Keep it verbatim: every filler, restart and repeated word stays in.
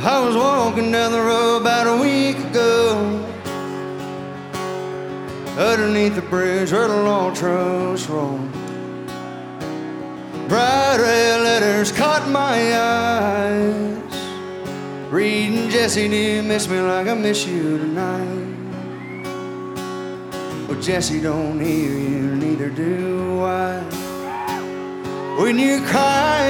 I was walking down the road about a week ago, underneath the bridge where the log trucks roll. Bright red letters caught my eyes, reading, Jesse, do you miss me like I miss you tonight? Well, Jesse, don't hear you, neither do I. When you cry